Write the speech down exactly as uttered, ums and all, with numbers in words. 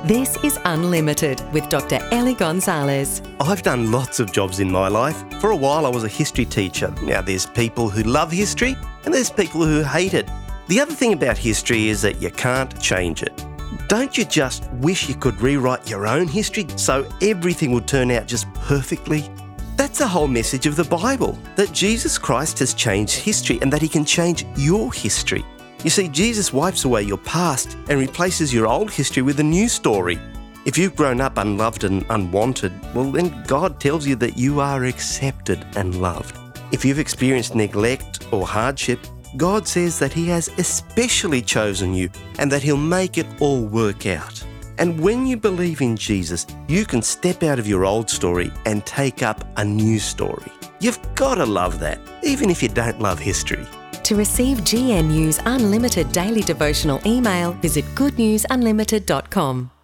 This is Unlimited with Doctor Ellie Gonzalez. I've done lots of jobs in my life. For a while I was a history teacher. Now there's people who love history and there's people who hate it. The other thing about history is that you can't change it. Don't you just wish you could rewrite your own history so everything would turn out just perfectly? That's the whole message of the Bible, that Jesus Christ has changed history and that he can change your history. You see, Jesus wipes away your past and replaces your old history with a new story. If you've grown up unloved and unwanted, well then God tells you that you are accepted and loved. If you've experienced neglect or hardship, God says that he has especially chosen you and that he'll make it all work out. And when you believe in Jesus, you can step out of your old story and take up a new story. You've got to love that, even if you don't love history. To receive G N U's Unlimited Daily Devotional email, visit good news unlimited dot com.